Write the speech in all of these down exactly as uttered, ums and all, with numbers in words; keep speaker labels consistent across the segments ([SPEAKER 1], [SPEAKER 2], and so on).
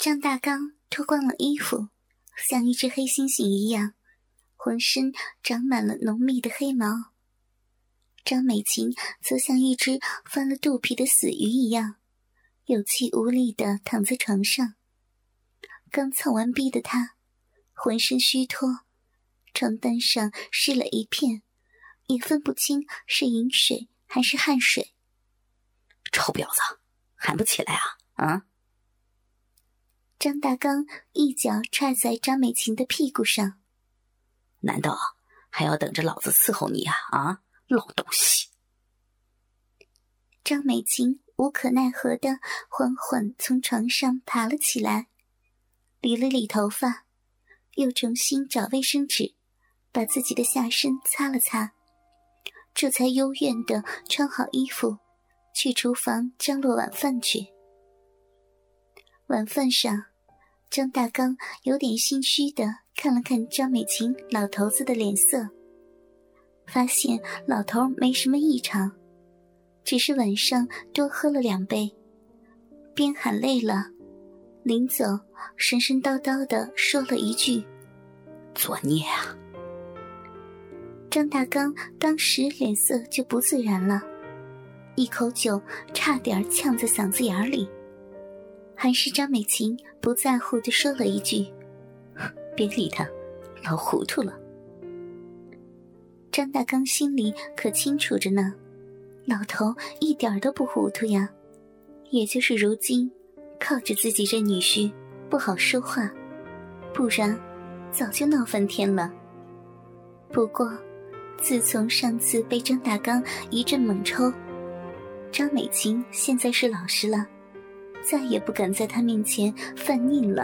[SPEAKER 1] 张大刚脱光了衣服，像一只黑猩猩一样，浑身长满了浓密的黑毛。张美琴则像一只翻了肚皮的死鱼一样，有气无力地躺在床上。刚操完逼的她浑身虚脱，床单上湿了一片，也分不清是饮水还是汗水。
[SPEAKER 2] 臭婊子，还不起来啊啊！
[SPEAKER 1] 张大刚一脚踹在张美琴的屁股上。
[SPEAKER 2] 难道还要等着老子伺候你啊啊，老东西！
[SPEAKER 1] 张美琴无可奈何地缓缓从床上爬了起来，理了理头发，又重新找卫生纸把自己的下身擦了擦，这才幽怨地穿好衣服去厨房张罗晚饭去。晚饭上，张大刚有点心虚地看了看张美琴老头子的脸色，发现老头没什么异常，只是晚上多喝了两杯，边喊累了，临走神神叨叨地说了一句：
[SPEAKER 2] 作孽啊！
[SPEAKER 1] 张大刚当时脸色就不自然了，一口酒差点呛在嗓子眼里。还是张美琴不在乎地说了一句：别理他，老糊涂了。张大刚心里可清楚着呢，老头一点都不糊涂呀，也就是如今靠着自己这女婿不好说话，不然早就闹翻天了。不过自从上次被张大刚一阵猛抽，张美琴现在是老实了，再也不敢在他面前犯腻了。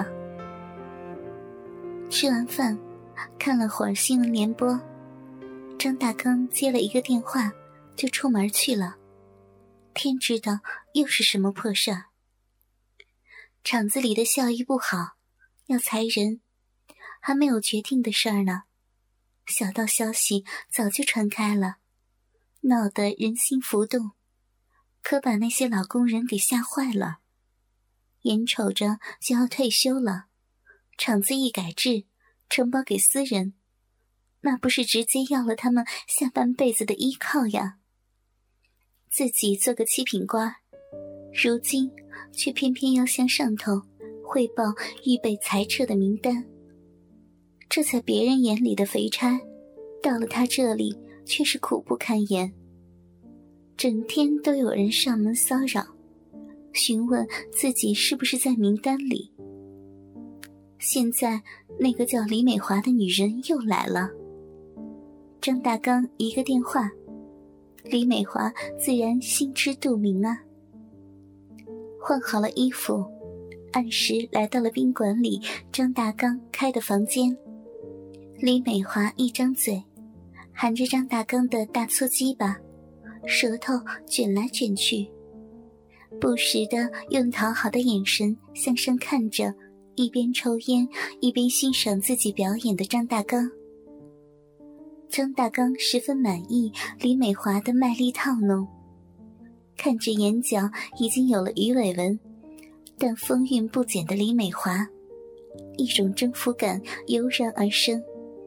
[SPEAKER 1] 吃完饭，看了会儿新闻联播，张大刚接了一个电话就出门去了，天知道又是什么破事儿。厂子里的效益不好，要裁人，还没有决定的事儿呢。小道消息早就传开了，闹得人心浮动，可把那些老工人给吓坏了。眼瞅着就要退休了，厂子一改制，承包给私人，那不是直接要了他们下半辈子的依靠呀。自己做个七品官，如今却偏偏要向上头汇报预备裁撤的名单。这在别人眼里的肥差，到了他这里却是苦不堪言。整天都有人上门骚扰，询问自己是不是在名单里。现在那个叫李美华的女人又来了，张大刚一个电话，李美华自然心知肚明啊。换好了衣服，按时来到了宾馆里张大刚开的房间。李美华一张嘴，含着张大刚的大粗鸡巴，舌头卷来卷去，不时地用讨好的眼神向上看着一边抽烟一边欣赏自己表演的张大刚。张大刚十分满意李美华的卖力套弄，看着眼角已经有了鱼尾纹但风韵不减的李美华，一种征服感油然而生。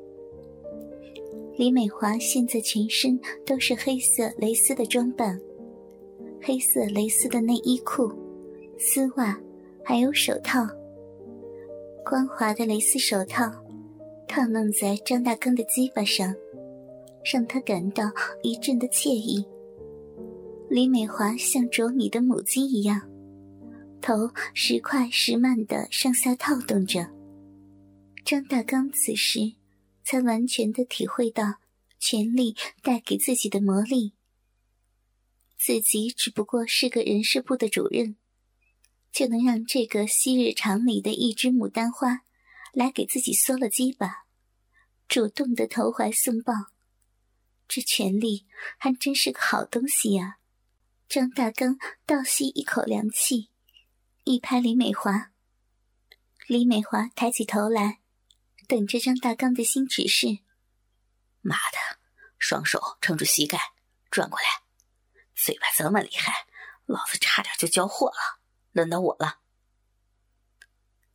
[SPEAKER 1] 李美华现在全身都是黑色蕾丝的装扮，黑色蕾丝的内衣裤、丝袜还有手套，光滑的蕾丝手套套弄在张大刚的鸡巴上，让他感到一阵的惬意。李美华像啄米的母鸡一样，头时快时慢地上下套动着。张大刚此时才完全地体会到权力带给自己的魔力。自己只不过是个人事部的主任，就能让这个昔日厂里的一只牡丹花来给自己缩了鸡巴，主动的投怀送抱。这权力还真是个好东西呀！张大刚倒吸一口凉气，一拍李美华。李美华抬起头来，等着张大刚的新指示。
[SPEAKER 2] 妈的，双手撑住膝盖，转过来，嘴巴这么厉害，老子差点就交货了，轮到我了。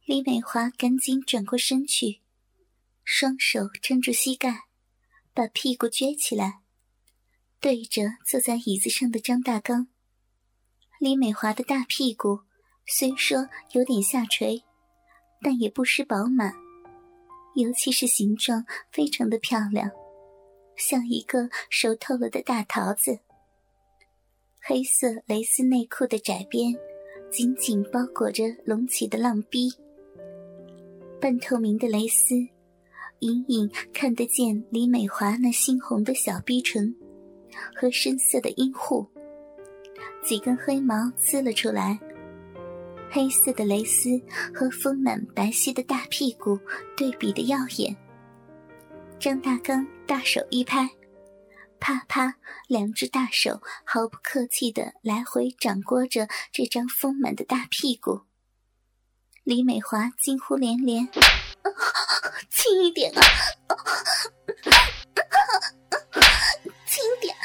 [SPEAKER 1] 李美华赶紧转过身去，双手撑住膝盖，把屁股撅起来，对着坐在椅子上的张大刚。李美华的大屁股虽说有点下垂，但也不失饱满，尤其是形状非常的漂亮，像一个熟透了的大桃子。黑色蕾丝内裤的窄边紧紧包裹着隆起的浪逼，半透明的蕾丝隐隐看得见李美华那猩红的小逼唇和深色的阴户，几根黑毛呲了出来。黑色的蕾丝和丰满白皙的大屁股对比的耀眼。张大刚大手一拍，啪啪，两只大手毫不客气地来回掌掴着这张丰满的大屁股。李美华惊呼连连：啊，轻一点啊，轻点。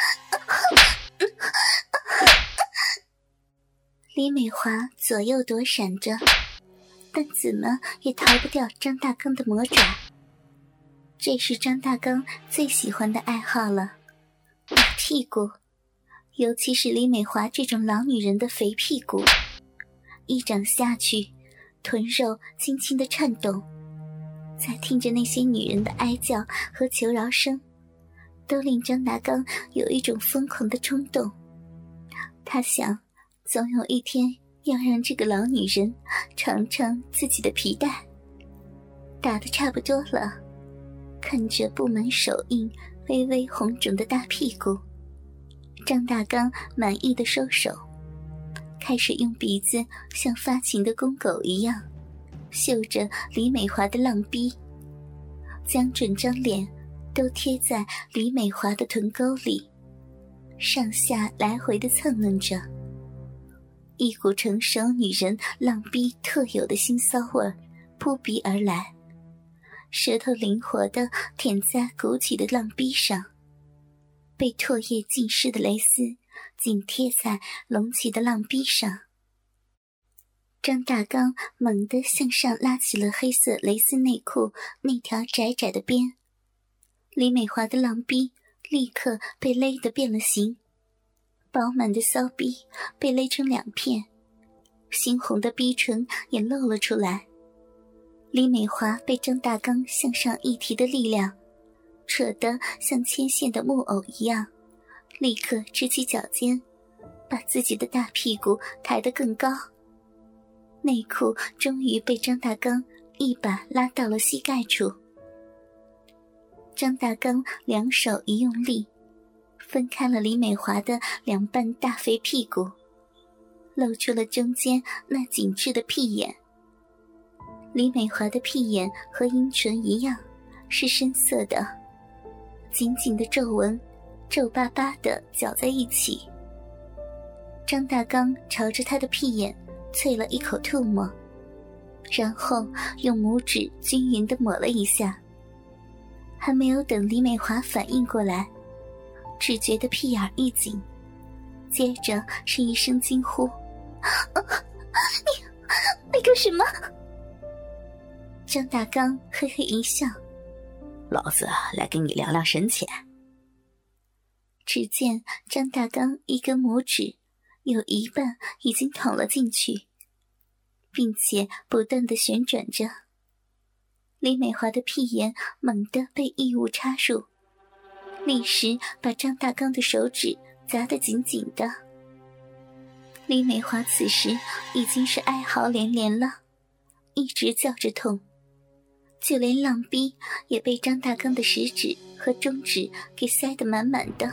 [SPEAKER 1] 李美华左右躲闪着，但怎么也逃不掉张大刚的魔爪。这是张大刚最喜欢的爱好了，打屁股，尤其是李美华这种老女人的肥屁股，一掌下去，臀肉轻轻地颤动，再听着那些女人的哀叫和求饶声，都令张大刚有一种疯狂的冲动。他想，总有一天要让这个老女人尝尝自己的皮带。打得差不多了，看着布满手印微微红肿的大屁股，张大刚满意的收手，开始用鼻子像发情的公狗一样嗅着李美华的浪逼，将整张脸都贴在李美华的臀沟里，上下来回的蹭弄着。一股成熟女人浪逼特有的腥骚味扑鼻而来，舌头灵活地舔在鼓起的浪逼上，被唾液浸湿的蕾丝紧贴在隆起的浪逼上。张大刚猛地向上拉起了黑色蕾丝内裤那条窄窄的边，李美华的浪逼立刻被勒得变了形，饱满的骚逼被勒成两片，猩红的逼唇也露了出来。李美华被张大刚向上一提的力量扯得像牵线的木偶一样，立刻支起脚尖，把自己的大屁股抬得更高。内裤终于被张大刚一把拉到了膝盖处。张大刚两手一用力，分开了李美华的两半大肥屁股，露出了中间那紧致的屁眼。李美华的屁眼和阴唇一样是深色的，紧紧的皱纹皱巴巴地搅在一起。张大刚朝着他的屁眼啐了一口唾沫，然后用拇指均匀地抹了一下。还没有等李美华反应过来，只觉得屁眼一紧，接着是一声惊呼：你你干什么？张大刚嘿嘿一笑：
[SPEAKER 2] 老子来给你量量深浅。
[SPEAKER 1] 只见张大刚一根拇指有一半已经捅了进去，并且不断地旋转着。李美华的屁眼猛地被异物插入，立时把张大刚的手指砸得紧紧的。李美华此时已经是哀嚎连连了，一直叫着痛，就连浪逼也被张大刚的食指和中指给塞得满满的。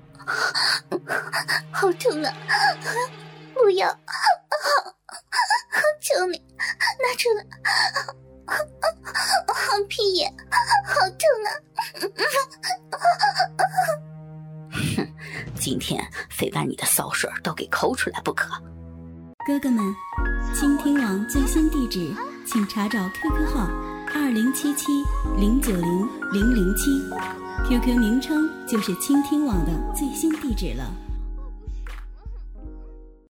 [SPEAKER 1] 好痛啊！不要！求你拿出来！屁眼好痛啊！
[SPEAKER 2] 哼，今天非把你的骚水都给抠出来不可。
[SPEAKER 3] 哥哥们，倾听网最新地址请查找 Q Q 号二零七七零九零零零七 ，Q Q 名称就是倾听网的最新地址了。